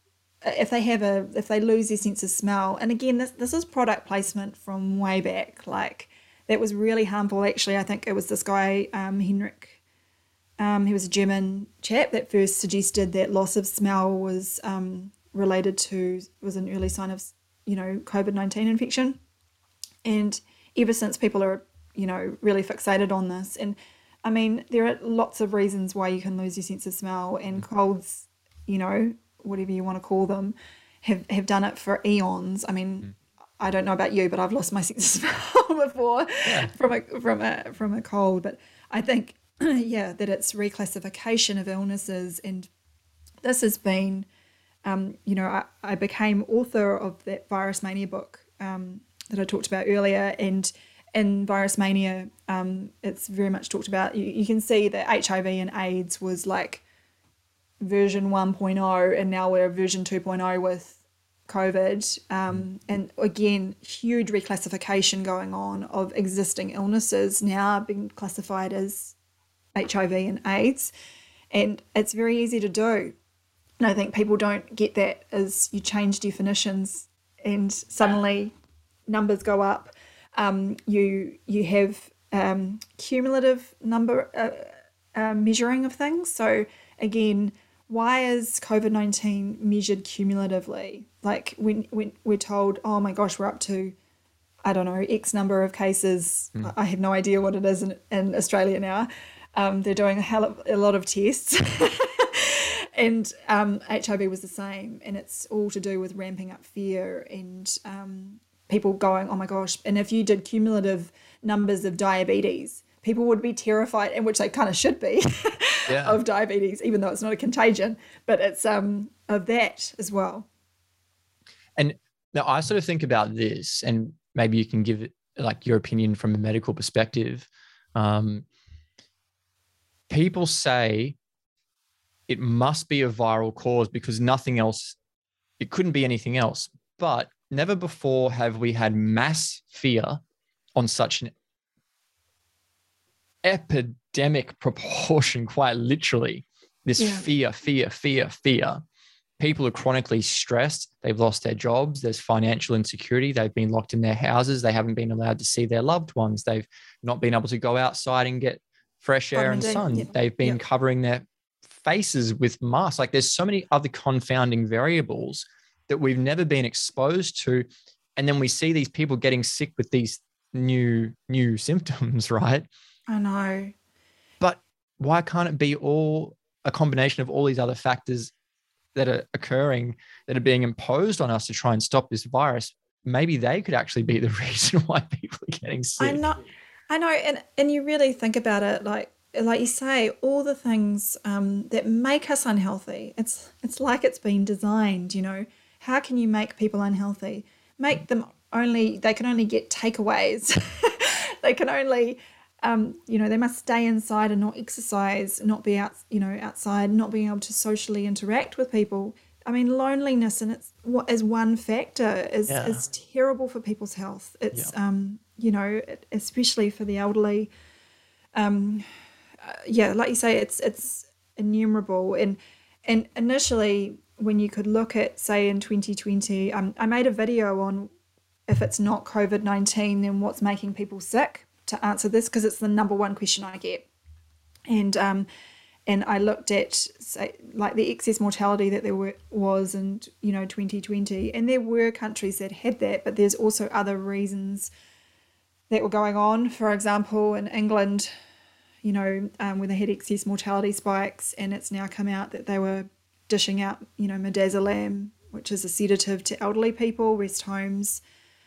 if they have a if they lose their sense of smell, and again this this is product placement from way back, like that was really harmful. Actually, I think it was this guy um, Henrik. Um, he was a German chap that first suggested that loss of smell was um, related to was an early sign of you know COVID nineteen infection, and ever since people are you know really fixated on this. And I mean there are lots of reasons why you can lose your sense of smell, and colds, you know. whatever you want to call them, have, have done it for eons. I mean, mm. I don't know about you, but I've lost my sense of smell before yeah. from a from a from a cold. But I think, yeah, that it's reclassification of illnesses, and this has been, um, you know, I, I became author of that Virus Mania book um, that I talked about earlier, and in Virus Mania, um, it's very much talked about. You, you can see that H I V and AIDS was like version one point oh, and now we're version two point oh with COVID. Um, and again, huge reclassification going on of existing illnesses now being classified as H I V and AIDS. And it's very easy to do. And I think people don't get that as you change definitions and suddenly numbers go up. Um, you you have um, cumulative number uh, uh, measuring of things. So again, why is COVID nineteen measured cumulatively? Like when, when we're told, oh my gosh, we're up to, I don't know, X number of cases. Mm. I have no idea what it is in, in Australia now. Um, they're doing a hell of a lot of tests. And um, H I V was the same. And it's all to do with ramping up fear and um, people going, oh my gosh. And if you did cumulative numbers of diabetes, people would be terrified, and which they kind of should be, yeah. of diabetes, even though it's not a contagion, but it's um of that as well. And now I sort of think about this, and maybe you can give it like your opinion from a medical perspective. Um, people say it must be a viral cause because nothing else, it couldn't be anything else. But never before have we had mass fear on such an epidemic proportion, quite literally. This yeah. fear, fear, fear, fear. People are chronically stressed. They've lost their jobs. There's financial insecurity. They've been locked in their houses. They haven't been allowed to see their loved ones. They've not been able to go outside and get fresh air and sun. Yeah. They've been yeah. covering their faces with masks. Like there's so many other confounding variables that we've never been exposed to. And then we see these people getting sick with these new, new symptoms, right? I know. But why can't it be all a combination of all these other factors that are occurring, that are being imposed on us to try and stop this virus? Maybe they could actually be the reason why people are getting sick. I know. I know. And, and you really think about it, like, like you say, all the things um, that make us unhealthy. It's, it's like it's been designed, you know. How can you make people unhealthy? Make them only, they can only get takeaways. They can only... Um, you know, they must stay inside and not exercise, not be out, you know, outside, not being able to socially interact with people. I mean, loneliness and it's what is one factor is yeah. is terrible for people's health. It's yeah. um, you know, especially for the elderly. Um, uh, yeah, like you say, it's it's innumerable. And and initially, when you could look at, say, in twenty twenty, um, I made a video on if it's not COVID nineteen, then what's making people sick, to answer this, because it's the number one question I get. And um, and I looked at, say, like the excess mortality that there were, was in, you know, twenty twenty, and there were countries that had that, but there's also other reasons that were going on. For example, in England, you know, um, when they had excess mortality spikes, and it's now come out that they were dishing out, you know, midazolam, which is a sedative to elderly people, rest homes,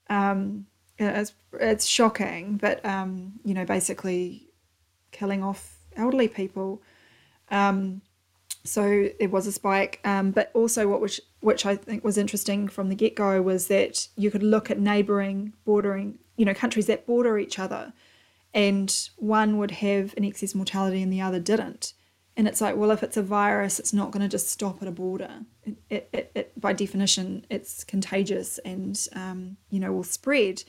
Um, it's, it's shocking, but, um, you know, basically killing off elderly people. Um, so there was a spike. Um, but also what was, which I think was interesting from the get-go was that you could look at neighbouring, bordering, you know, countries that border each other, and one would have an excess mortality and the other didn't. And it's like, well, if it's a virus, it's not going to just stop at a border. It, it, it, it, by definition, it's contagious and, um, you know, will spread.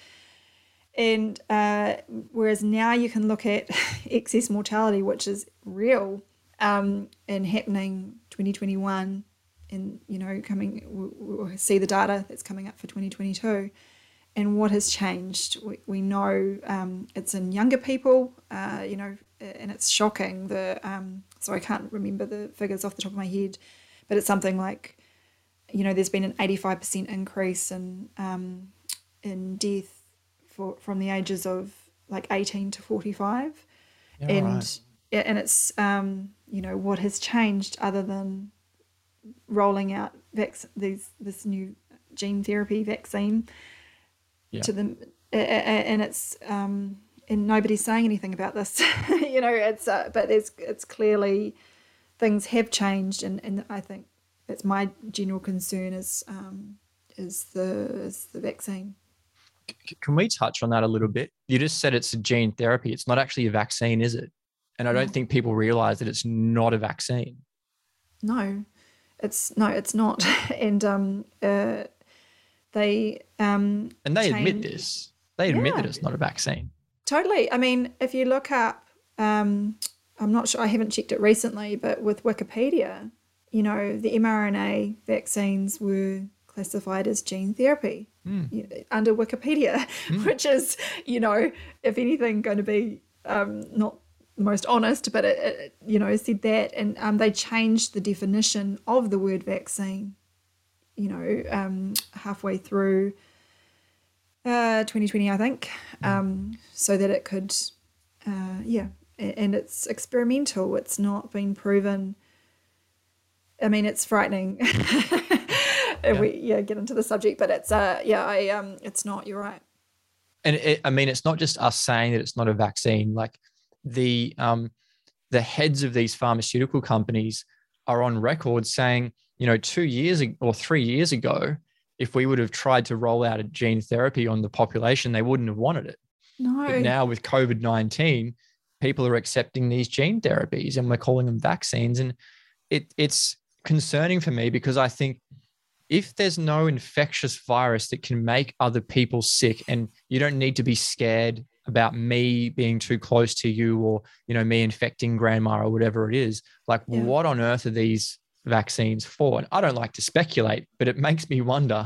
And uh, whereas now you can look at excess mortality, which is real um, and happening twenty twenty-one, and, you know, coming, we'll, we'll see the data that's coming up for twenty twenty-two. And what has changed? We, we know um, it's in younger people, uh, you know, and it's shocking. The um, so I can't remember the figures off the top of my head, but it's something like, you know, there's been an eighty-five percent increase in um, in death for from the ages of like eighteen to forty-five, Yeah, and right. and it's um, you know, what has changed other than rolling out vac- these this new gene therapy vaccine. Yeah. To them, and it's um, and nobody's saying anything about this. You know, it's uh, but it's it's clearly things have changed, and, and I think that's my general concern is um, is the is the vaccine. C- Can we touch on that a little bit? You just said it's a gene therapy. It's not actually a vaccine, is it? And I don't No. think people realize that it's not a vaccine. No, it's no, it's not, and um, uh, they um, And they admit change- this. They admit Yeah. that it's not a vaccine. Totally. I mean, if you look up, um, I'm not sure, I haven't checked it recently, but with Wikipedia, you know, the mRNA vaccines were classified as gene therapy Mm. you know, under Wikipedia, Mm. which is, you know, if anything, going to be um, not the most honest, but it, it you know, said that. And um, they changed the definition of the word vaccine, you know, um, halfway through uh, twenty twenty, I think, um, so that it could, uh, yeah, a- and it's experimental. It's not been proven. I mean, it's frightening. If we yeah get into the subject, but it's uh yeah I um it's not. You're right. And it, I mean, it's not just us saying that it's not a vaccine. Like the um, the heads of these pharmaceutical companies are on record saying, you know, two years ag- or three years ago, if we would have tried to roll out a gene therapy on the population, they wouldn't have wanted it. No. But now with COVID nineteen, people are accepting these gene therapies and we're calling them vaccines. And it it's concerning for me because I think if there's no infectious virus that can make other people sick, and you don't need to be scared about me being too close to you or, you know, me infecting grandma or whatever it is, like Yeah. what on earth are these vaccines for? And I don't like to speculate, but it makes me wonder.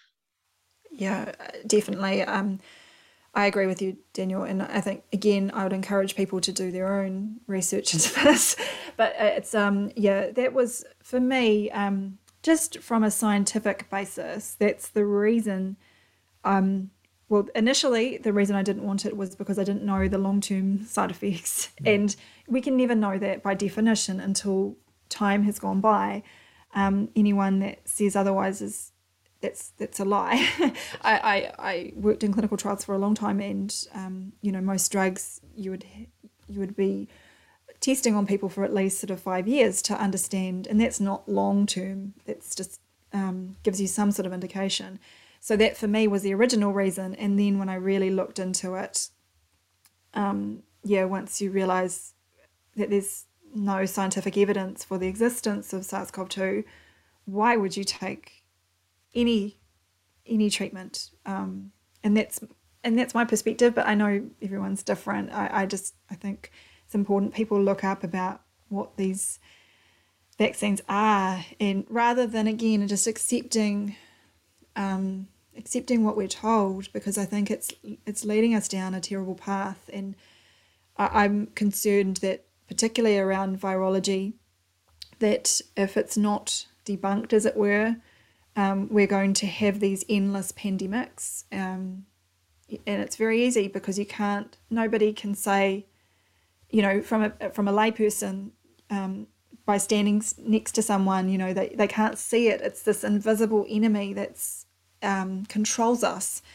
Yeah, definitely. Um, I agree with you, Daniel, and I think again I would encourage people to do their own research into this. But it's um yeah that was for me um just from a scientific basis. That's the reason. Um, well, initially the reason I didn't want it was because I didn't know the long-term side effects, and we can never know that by definition until time has gone by. Um, anyone that says otherwise is that's that's a lie. I, I I worked in clinical trials for a long time, and um, you know, most drugs you would you would be testing on people for at least sort of five years to understand, and that's not long term. That's just um, gives you some sort of indication. So that for me was the original reason, and then when I really looked into it, um, yeah, once you realise that there's no scientific evidence for the existence of SARS-C o V two, why would you take any any treatment? Um, and that's and that's my perspective, but I know everyone's different. I, I just I think it's important people look up about what these vaccines are, and rather than again just accepting um, accepting what we're told, because I think it's it's leading us down a terrible path. And I, I'm concerned that particularly around virology, that if it's not debunked, as it were, um, we're going to have these endless pandemics. Um, and it's very easy because you can't, nobody can say, you know, from a from a layperson, um, by standing next to someone, you know, they, they can't see it. It's this invisible enemy that's um, controls us.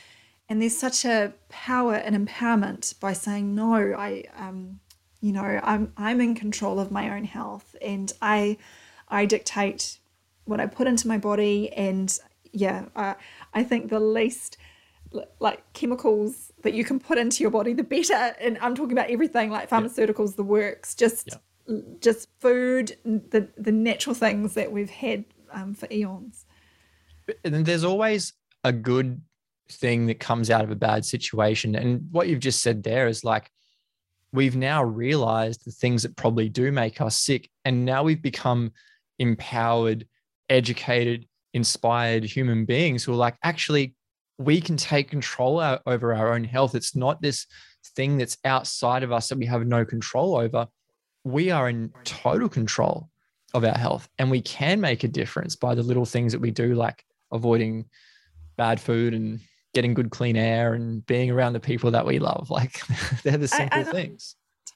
and there's such a power and empowerment by saying, no, I, um, you know, I'm, I'm in control of my own health, and I, I dictate what I put into my body. And yeah, uh, I think the least like chemicals that you can put into your body, the better. And I'm talking about everything like pharmaceuticals, yeah. the works, just, yeah. just food, the, the natural things that we've had um, for eons. And then there's always a good thing that comes out of a bad situation. And what you've just said there is like, we've now realized the things that probably do make us sick. And now we've become empowered, educated, inspired human beings who are like, actually, we can take control out, over our own health. It's not this thing that's outside of us that we have no control over. We are in total control of our health, and we can make a difference by the little things that we do, like avoiding bad food and getting good clean air and being around the people that we love. Like they're the simple I, I things.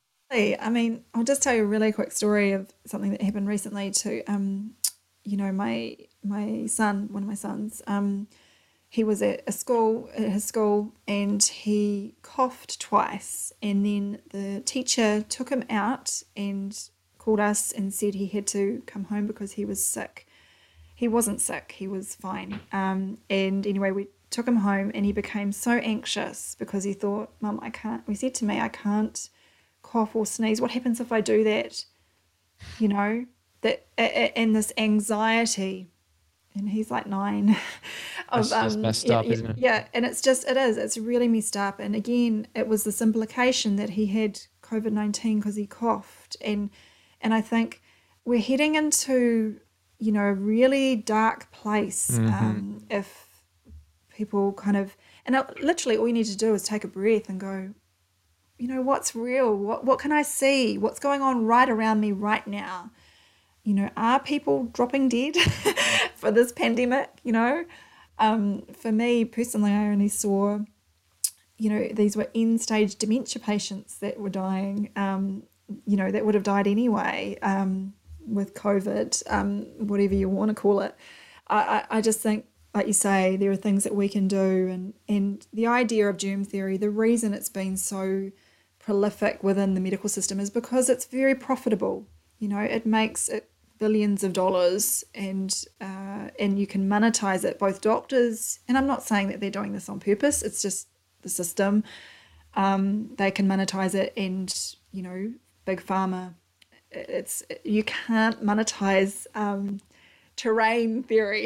I mean, I'll just tell you a really quick story of something that happened recently to, um, you know, my, my son, one of my sons, um, he was at a school, at his school, and he coughed twice, and then the teacher took him out and called us and said he had to come home because he was sick. He wasn't sick, he was fine. Um, and anyway, we took him home, and he became so anxious because he thought, Mum, I can't, he said to me, I can't cough or sneeze. What happens if I do that? You know, that and this anxiety. And he's like nine. of, That's just um, messed yeah, up, yeah, isn't it? Yeah, and it's just, it is. It's really messed up. And again, it was this implication that he had COVID nineteen because he coughed. And and I think we're heading into, you know, a really dark place mm-hmm. um, if people kind of, and it, literally all you need to do is take a breath and go, you know, what's real? What What can I see? What's going on right around me right now? You know, are people dropping dead for this pandemic? You know, um, for me personally, I only saw, you know, these were end-stage dementia patients that were dying, um, you know, that would have died anyway um, with COVID, um, whatever you want to call it. I, I, I just think, like you say, there are things that we can do. And, and the idea of germ theory, the reason it's been so prolific within the medical system is because it's very profitable. You know, it makes it billions of dollars, and uh, and you can monetize it. Both doctors, and I'm not saying that they're doing this on purpose, it's just the system. Um, they can monetize it, and you know, big pharma. It's you can't monetize um, terrain theory.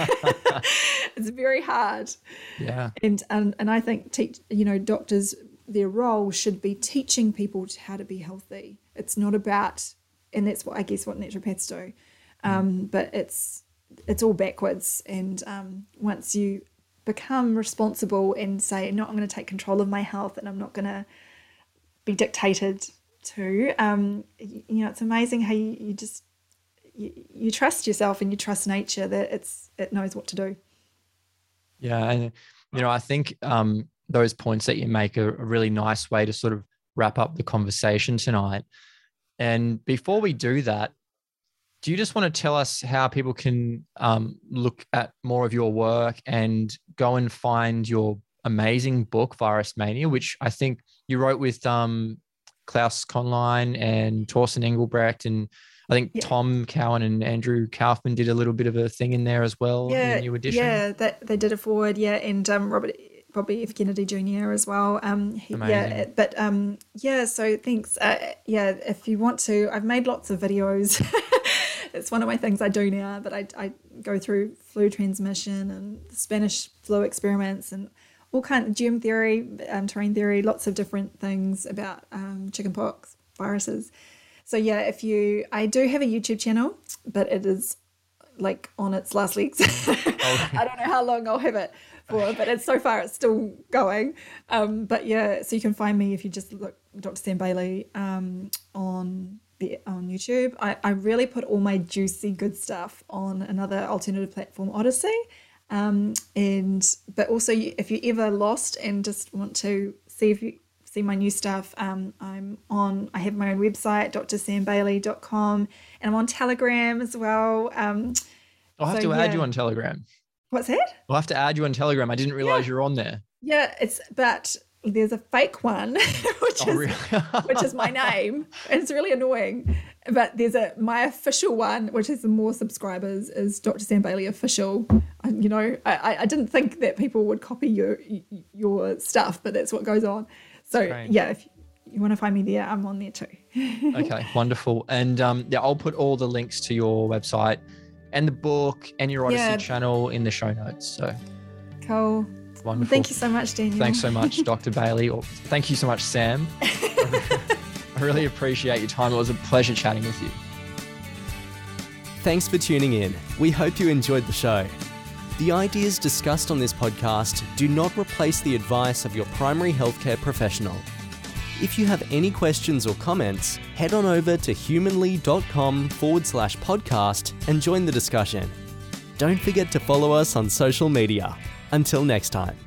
It's very hard. Yeah. And and and I think teach you know doctors, their role should be teaching people how to be healthy. It's not about. And that's what I guess what naturopaths do, um, mm. but it's it's all backwards. And um, once you become responsible and say, no, I'm going to take control of my health, and I'm not going to be dictated to, um, you, you know, it's amazing how you, you just you, you trust yourself and you trust nature that it's it knows what to do. Yeah, and you know, I think um, those points that you make are a really nice way to sort of wrap up the conversation tonight. And before we do that, do you just want to tell us how people can um, look at more of your work and go and find your amazing book, Virus Mania, which I think you wrote with um, Klaus Conline and Torsten Engelbrecht, and I think yeah. Tom Cowan and Andrew Kaufman did a little bit of a thing in there as well yeah, in the new edition. Yeah, that, they did a forward, yeah, and um, Robert... Bobby F. Kennedy Junior as well. Um, he, yeah, but um, yeah. So thanks. Uh, yeah, if you want to, I've made lots of videos. It's one of my things I do now. But I I go through flu transmission and the Spanish flu experiments and all kind of germ theory, um, terrain theory, lots of different things about um, chickenpox, viruses. So yeah, if you, I do have a YouTube channel, but it is like on its last legs. I don't know how long I'll have it for, but it's so far it's still going. Um, but yeah, so you can find me if you just look Doctor Sam Bailey um, on the on YouTube. I, I really put all my juicy good stuff on another alternative platform, Odyssey. Um, and but also if you're ever lost and just want to see if you see my new stuff, um, I'm on. I have my own website, d r sam bailey dot com, and I'm on Telegram as well. Um, I'll have so, to add yeah. you on Telegram. What's that? I'll have to add you on Telegram. I didn't realize yeah. you're on there. Yeah, it's but there's a fake one, which Oh, is really? which is my name, and it's really annoying. But there's a my official one, which has more subscribers, is Doctor Sam Bailey Official. And, you know, I, I didn't think that people would copy your your stuff, but that's what goes on. So Great. yeah, if you want to find me there, I'm on there too. Okay, wonderful. And um, yeah, I'll put all the links to your website and the book and your Odyssey Yeah. channel in the show notes. So Cool. wonderful. Thank you so much, Daniel. Thanks so much, Doctor Bailey. Or thank you so much, Sam. I really appreciate your time. It was a pleasure chatting with you. Thanks for tuning in. We hope you enjoyed the show. The ideas discussed on this podcast do not replace the advice of your primary healthcare professional. If you have any questions or comments, head on over to humanly.com forward slash podcast and join the discussion. Don't forget to follow us on social media. Until next time.